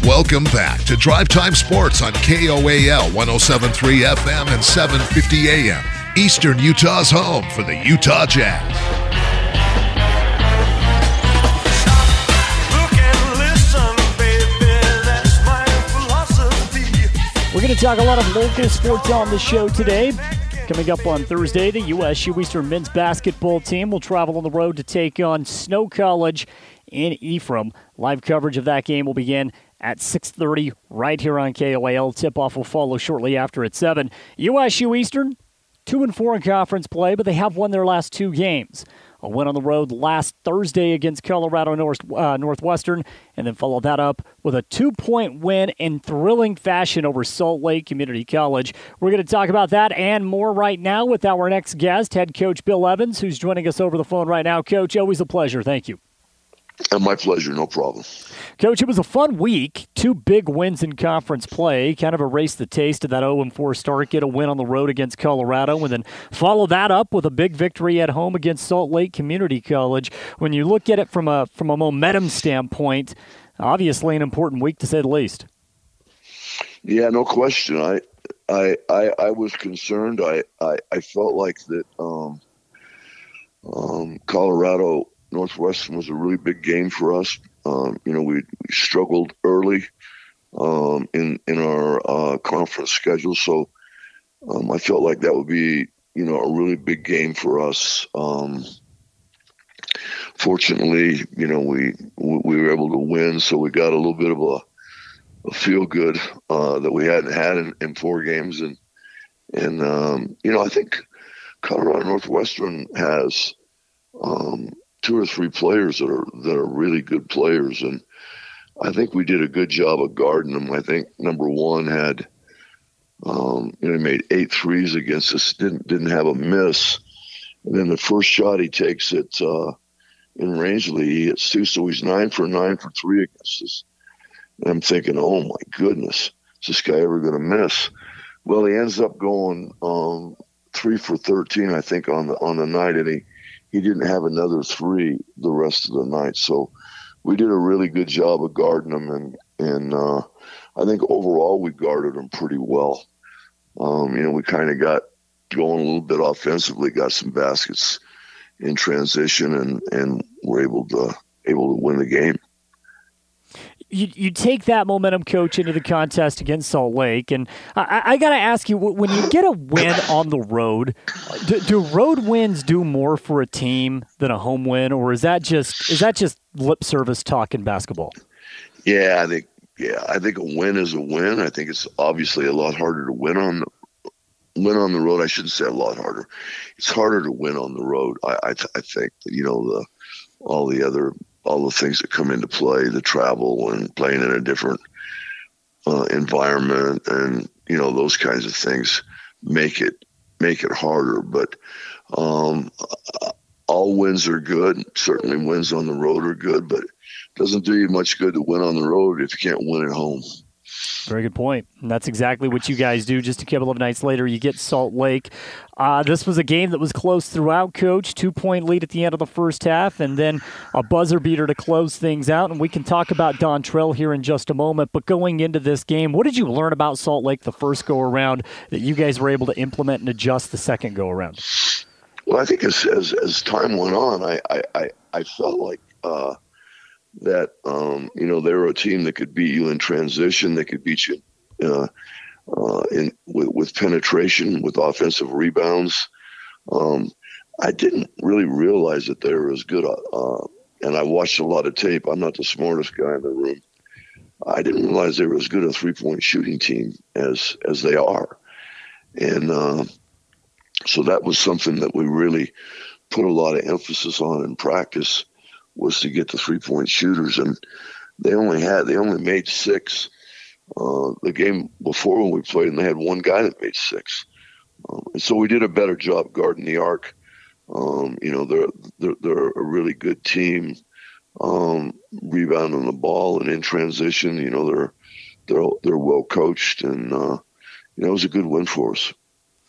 Welcome back to Drive Time Sports on KOAL 107.3 FM and 750 AM. Eastern Utah's home for the Utah Jazz. We're going to talk a lot of local sports on the show today. Coming up on Thursday, the USU Eastern men's basketball team will travel on the road to take on Snow College in Ephraim. Live coverage of that game will begin at 6:30 right here on KOAL. Tip-off will follow shortly after at 7. USU Eastern, 2-4 in conference play, but they have won their last two games. A win on the road last Thursday against Colorado Northwestern, and then followed that up with a 2-point win in thrilling fashion over Salt Lake Community College. We're going to talk about that and more right now with our next guest, head coach Bill Evans, who's joining us over the phone right now. Coach, always a pleasure. Thank you. My pleasure, no problem. Coach, it was a fun week. Two big wins in conference play. Kind of erased the taste of that 0-4 start. Get a win on the road against Colorado, and then follow that up with a big victory at home against Salt Lake Community College. When you look at it from a momentum standpoint, obviously an important week to say the least. Yeah, no question. I was concerned. I felt like that Colorado Northwestern was a really big game for us. We struggled early in our conference schedule, so I felt like that would be a really big game for us. Fortunately, we were able to win, so we got a little bit of a feel good that we hadn't had in four games, and I think Colorado Northwestern has two or three players that are really good players, and I think we did a good job of guarding them. I think number one had he made 8 threes against us, didn't have a miss, and then the first shot he takes it in Rangeley, he hits 2, so he's 9 for 9 for 3 against us. And I'm thinking, oh my goodness, is this guy ever going to miss? Well, he ends up going 3 for 13, I think, on the night, and he didn't have another 3 the rest of the night. So we did a really good job of guarding him, and I think overall we guarded him pretty well. We kind of got going a little bit offensively, got some baskets in transition, and were able to win the game. You take that momentum, Coach, into the contest against Salt Lake, and I got to ask you, when you get a win on the road, do road wins do more for a team than a home win, or is that just lip service talk in basketball? Yeah, I think a win is a win. I think it's obviously a lot harder to win on the road. I shouldn't say a lot harder. It's harder to win on the road. I think that, all the things that come into play, the travel and playing in a different environment, and those kinds of things make it harder. But all wins are good. Certainly wins on the road are good, but it doesn't do you much good to win on the road if you can't win at home. Very good point. And that's exactly what you guys do. Just a couple of nights later, you get Salt Lake. This was a game that was close throughout, Coach. 2-point lead at the end of the first half, and then a buzzer beater to close things out. And we can talk about Dontrell here in just a moment. But going into this game, what did you learn about Salt Lake the first go-around that you guys were able to implement and adjust the second go-around? Well, I think as time went on, I felt like that they were a team that could beat you in transition, that could beat you with penetration, with offensive rebounds. I didn't really realize that they were as good, and I watched a lot of tape. I'm not the smartest guy in the room. I didn't realize they were as good a three-point shooting team as they are, and so that was something that we really put a lot of emphasis on in practice, was to get the three-point shooters, and they only made 6. The game before when we played, and they had one guy that made 6, and so we did a better job guarding the arc. They're a really good team, rebounding the ball and in transition. They're well coached, and it was a good win for us.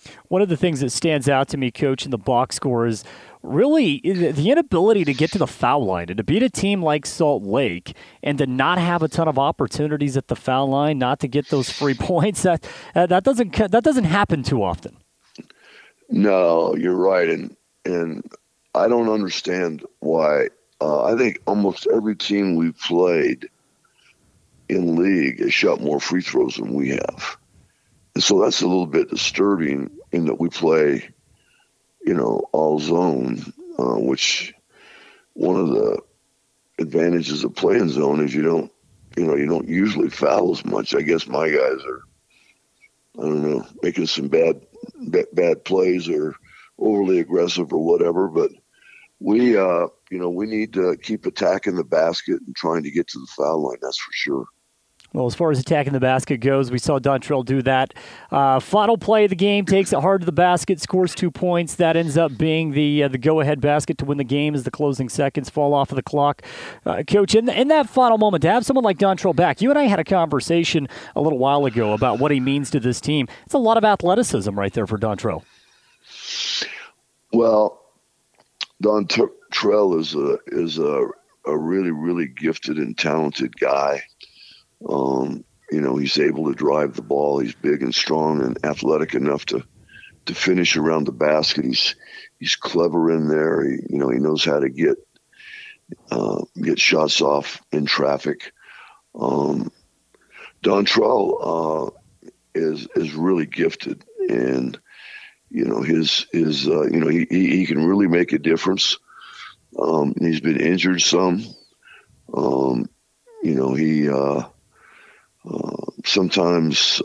One of the things that stands out to me, Coach, in the box score is really the inability to get to the foul line and to beat a team like Salt Lake and to not have a ton of opportunities at the foul line, not to get those free points. That doesn't happen too often. No, you're right, and I don't understand why. I think almost every team we've played in league has shot more free throws than we have. And so that's a little bit disturbing in that we play, all zone, which one of the advantages of playing zone is you don't usually foul as much. I guess my guys are, I don't know, making some bad plays or overly aggressive or whatever, but we need to keep attacking the basket and trying to get to the foul line. That's for sure. Well, as far as attacking the basket goes, we saw Dontrell do that. Final play of the game, takes it hard to the basket, scores 2 points. That ends up being the go-ahead basket to win the game as the closing seconds fall off of the clock. Coach, in that final moment, to have someone like Dontrell back, you and I had a conversation a little while ago about what he means to this team. It's a lot of athleticism right there for Dontrell. Well, Dontrell is a really, really gifted and talented guy. He's able to drive the ball. He's big and strong and athletic enough to finish around the basket. He's clever in there. He knows how to get shots off in traffic. Dontrell is really gifted, and he can really make a difference. He's been injured some. He sometimes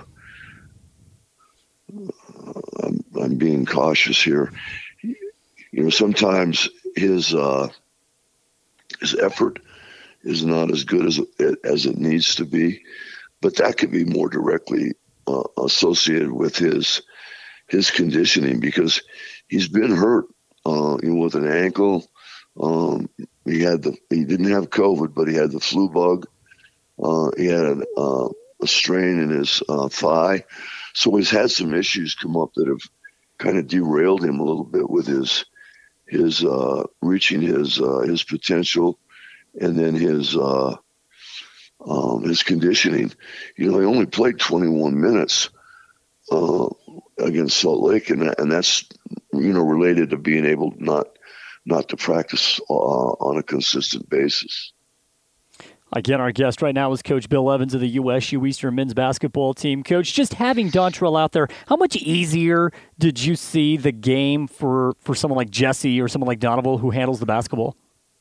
I'm being cautious here. Sometimes his effort is not as good as it needs to be, but that could be more directly associated with his conditioning, because he's been hurt with an ankle. He didn't have COVID, but he had the flu bug. He had a strain in his thigh, so he's had some issues come up that have kind of derailed him a little bit with his reaching his potential, and then his conditioning. He only played 21 minutes against Salt Lake, and that's related to being able not to practice on a consistent basis. Again, our guest right now is Coach Bill Evans of the USU Eastern men's basketball team. Coach, just having Dontrell out there, how much easier did you see the game for someone like Jesse or someone like Donovan who handles the basketball?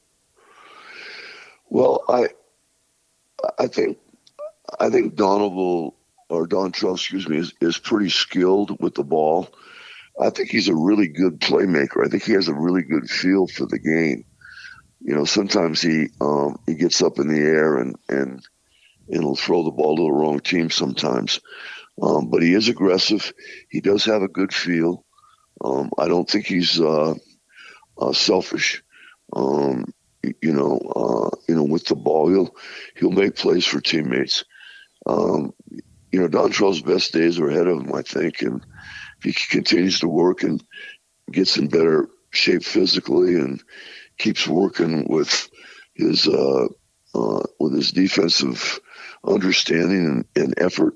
Well, I think Donovan, or Dontrell, excuse me, is pretty skilled with the ball. I think he's a really good playmaker. I think he has a really good feel for the game. Sometimes he gets up in the air and he'll throw the ball to the wrong team sometimes. But he is aggressive. He does have a good feel. I don't think he's selfish. With the ball, he'll make plays for teammates. Dontrell's best days are ahead of him, I think, and if he continues to work and gets in better shape physically and keeps working with his defensive understanding and effort,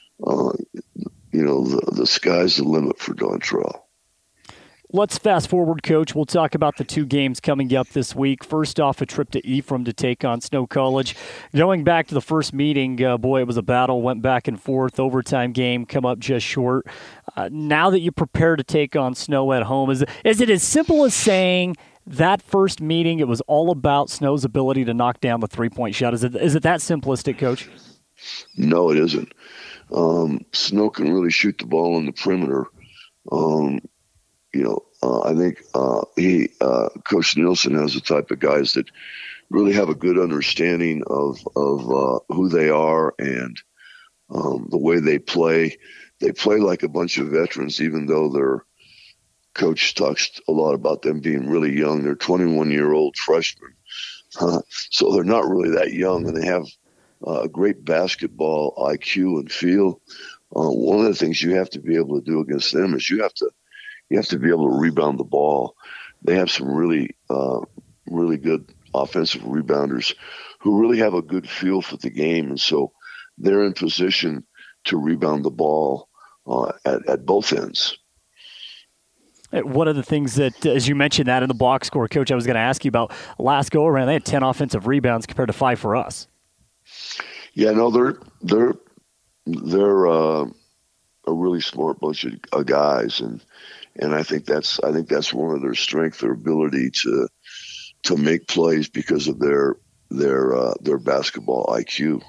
the sky's the limit for Dontrell. Let's fast forward, Coach. We'll talk about the two games coming up this week. First off, a trip to Ephraim to take on Snow College. Going back to the first meeting, boy, it was a battle. Went back and forth. Overtime game, come up just short. Now that you prepare to take on Snow at home, is it as simple as saying that first meeting, it was all about Snow's ability to knock down the three-point shot? Is it that simplistic, Coach? No, it isn't. Snow can really shoot the ball on the perimeter. I think Coach Nielsen has the type of guys that really have a good understanding of who they are and the way they play. They play like a bunch of veterans, even though their coach talks a lot about them being really young. They're 21-year-old freshmen, so they're not really that young, and they have great basketball IQ and feel. one of the things you have to be able to do against them is you have to be able to rebound the ball. They have some really good offensive rebounders who really have a good feel for the game, and so they're in position to rebound the ball at both ends. One of the things that, as you mentioned that in the box score, Coach, I was going to ask you about last go around. They had 10 offensive rebounds compared to 5 for us. Yeah, no, they're a really smart bunch of guys, and I think that's one of their strengths, their ability to make plays because of their basketball IQ.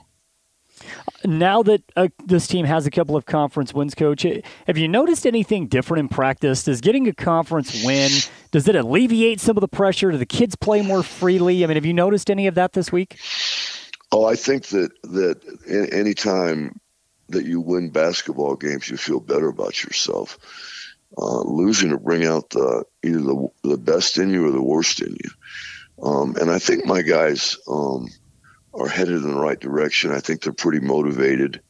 Now that this team has a couple of conference wins, Coach, have you noticed anything different in practice? Does getting a conference win, does it alleviate some of the pressure? Do the kids play more freely? I mean, have you noticed any of that this week? Oh, I think that any time that you win basketball games, you feel better about yourself. Losing to bring out either the best in you or the worst in you. And I think my guys are headed in the right direction. I think they're pretty motivated.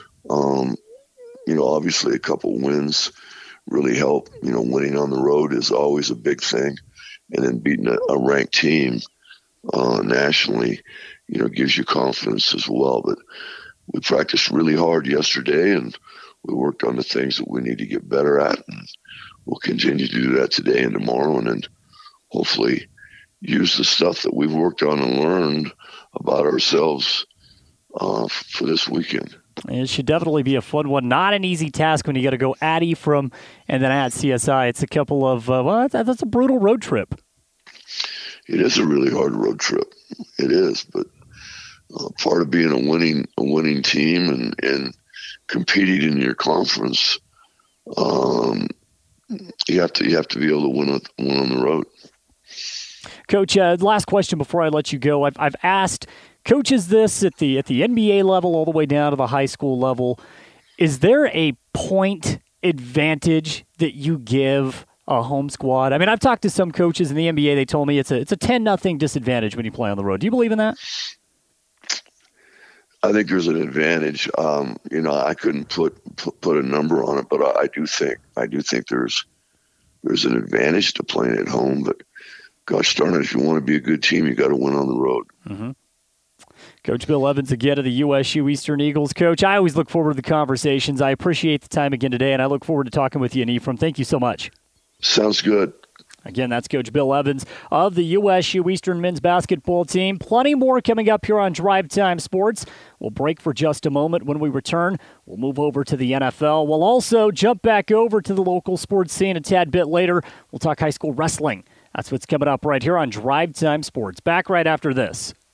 Obviously a couple wins really help. Winning on the road is always a big thing. And then beating a ranked team nationally, gives you confidence as well. But we practiced really hard yesterday, and we worked on the things that we need to get better at. And we'll continue to do that today and tomorrow, and then hopefully use the stuff that we've worked on and learned about ourselves for this weekend. It should definitely be a fun one. Not an easy task when you got to go at Ephraim and then at CSI. It's a couple of, that's a brutal road trip. It is a really hard road trip. It is, but part of being a winning team and competing in your conference, you have to be able to win on the road. Coach, last question before I let you go. I've asked coaches this at the NBA level all the way down to the high school level. Is there a point advantage that you give a home squad? I mean, I've talked to some coaches in the NBA. They told me it's a 10-0 disadvantage when you play on the road. Do you believe in that? I think there's an advantage. I couldn't put a number on it, but I do think there's an advantage to playing at home. But gosh darn it, if you want to be a good team, you got to win on the road. Mm-hmm. Coach Bill Evans again of the USU Eastern Eagles. Coach, I always look forward to the conversations. I appreciate the time again today, and I look forward to talking with you in Ephraim. Thank you so much. Sounds good. Again, that's Coach Bill Evans of the USU Eastern men's basketball team. Plenty more coming up here on Drive Time Sports. We'll break for just a moment. When we return, we'll move over to the NFL. We'll also jump back over to the local sports scene a tad bit later. We'll talk high school wrestling. That's what's coming up right here on Drive Time Sports. Back right after this.